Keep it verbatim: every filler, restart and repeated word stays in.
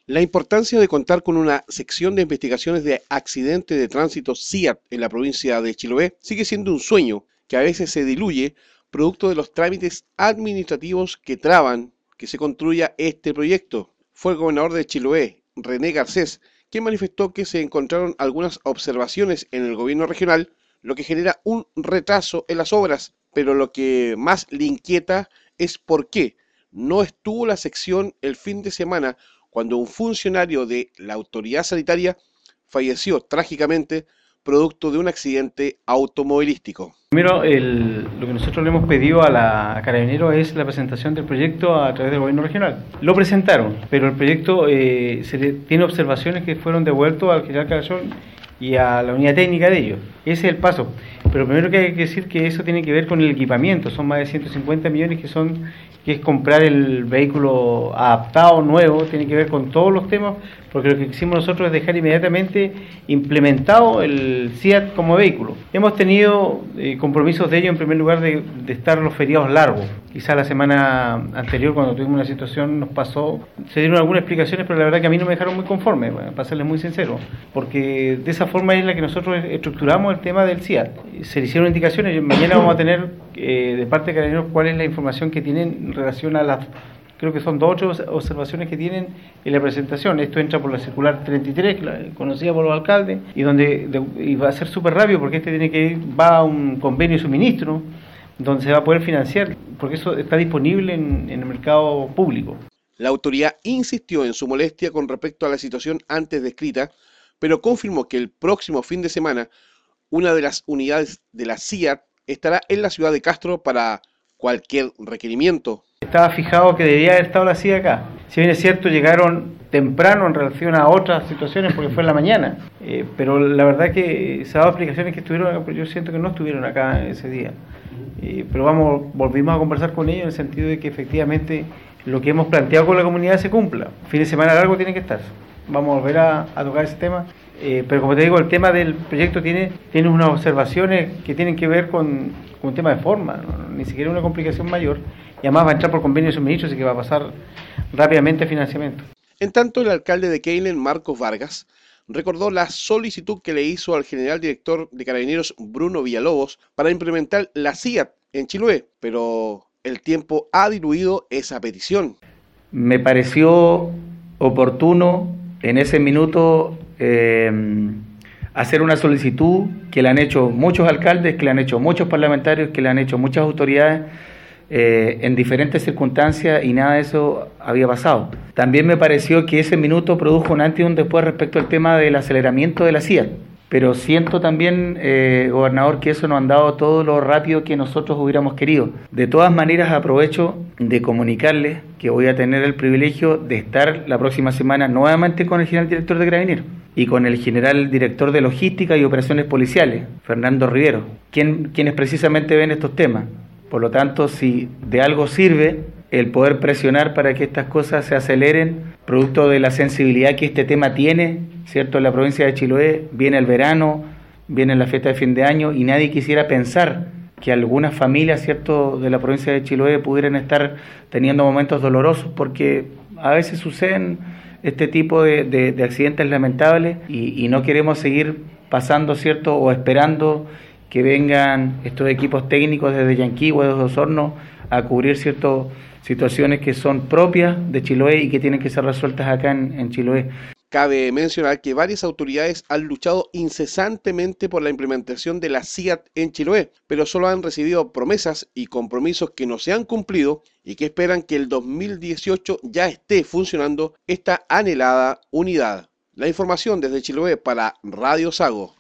La importancia de contar con una sección de investigaciones de accidentes de tránsito S I A T en la provincia de Chiloé sigue siendo un sueño que a veces se diluye producto de los trámites administrativos que traban que se construya este proyecto. Fue el gobernador de Chiloé, René Garcés, quien manifestó que se encontraron algunas observaciones en el gobierno regional, lo que genera un retraso en las obras, pero lo que más le inquieta es por qué no estuvo la sección el fin de semana cuando un funcionario de la autoridad sanitaria falleció trágicamente producto de un accidente automovilístico. Primero, el, lo que nosotros le hemos pedido a la a Carabineros es la presentación del proyecto a través del gobierno regional. Lo presentaron, pero el proyecto eh, se le, tiene observaciones que fueron devueltos al general Caballón y a la unidad técnica de ellos. Ese es el paso. Pero primero que hay que decir que eso tiene que ver con el equipamiento. Son más de ciento cincuenta millones que son que es comprar el vehículo adaptado, nuevo, tiene que ver con todos los temas, porque lo que hicimos nosotros es dejar inmediatamente implementado el S I A T como vehículo. Hemos tenido eh, compromisos de ello, en primer lugar, de, de estar los feriados largos. Quizá la semana anterior, cuando tuvimos una situación, nos pasó, se dieron algunas explicaciones, pero la verdad que a mí no me dejaron muy conforme, para serles muy sincero, porque de esa forma es la que nosotros estructuramos el tema del S I A T. Se le hicieron indicaciones, mañana vamos a tener eh, de parte de Carabineros cuál es la información que tienen en relación a las, creo que son dos ocho observaciones que tienen en la presentación. Esto entra por la circular treinta y tres, conocida por los alcaldes, y donde de, y va a ser súper rápido porque este tiene que ir, va a un convenio de suministro donde se va a poder financiar, porque eso está disponible en, en el mercado público. La autoridad insistió en su molestia con respecto a la situación antes descrita, pero confirmó que el próximo fin de semana una de las unidades de la S I A T estará en la ciudad de Castro para cualquier requerimiento. Estaba fijado que debía haber estado la S I A acá. Si bien es cierto, llegaron temprano en relación a otras situaciones porque fue en la mañana, eh, pero la verdad que se ha dado explicaciones que estuvieron, pero yo siento que no estuvieron acá ese día. Eh, pero vamos, volvimos a conversar con ellos en el sentido de que efectivamente lo que hemos planteado con la comunidad se cumpla. Fin de semana largo tiene que estar. Vamos a volver a, a tocar ese tema. Eh, pero como te digo, el tema del proyecto tiene, tiene unas observaciones que tienen que ver con, con un tema de forma, ¿no? Ni siquiera una complicación mayor, y además va a entrar por convenio de suministro, así que va a pasar rápidamente a financiamiento. En tanto, el alcalde de Keilen, Marcos Vargas, recordó la solicitud que le hizo al general director de Carabineros, Bruno Villalobos, para implementar la S I A T en Chiloé, pero el tiempo ha diluido esa petición. Me pareció oportuno en ese minuto eh, hacer una solicitud que le han hecho muchos alcaldes, que le han hecho muchos parlamentarios, que le han hecho muchas autoridades eh, en diferentes circunstancias, y nada de eso había pasado. También me pareció que ese minuto produjo un antes y un después respecto al tema del aceleramiento de la S I A T. Pero siento también, eh, gobernador, que eso no ha andado todo lo rápido que nosotros hubiéramos querido. De todas maneras, aprovecho de comunicarles que voy a tener el privilegio de estar la próxima semana nuevamente con el general director de Carabineros y con el general director de Logística y Operaciones Policiales, Fernando Rivero, quien, quienes precisamente ven estos temas. Por lo tanto, si de algo sirve el poder presionar para que estas cosas se aceleren, producto de la sensibilidad que este tema tiene, ¿cierto? En la provincia de Chiloé viene el verano, viene la fiesta de fin de año, y nadie quisiera pensar que algunas familias, ¿cierto?, de la provincia de Chiloé pudieran estar teniendo momentos dolorosos, porque a veces suceden este tipo de, de, de accidentes lamentables, y, y no queremos seguir pasando, ¿cierto?, o esperando que vengan estos equipos técnicos desde Yanquihue, desde Osorno, a cubrir ciertas situaciones que son propias de Chiloé y que tienen que ser resueltas acá en, en Chiloé. Cabe mencionar que varias autoridades han luchado incesantemente por la implementación de la S I A T en Chiloé, pero solo han recibido promesas y compromisos que no se han cumplido y que esperan que el dos mil dieciocho ya esté funcionando esta anhelada unidad. La información desde Chiloé para Radio Sago.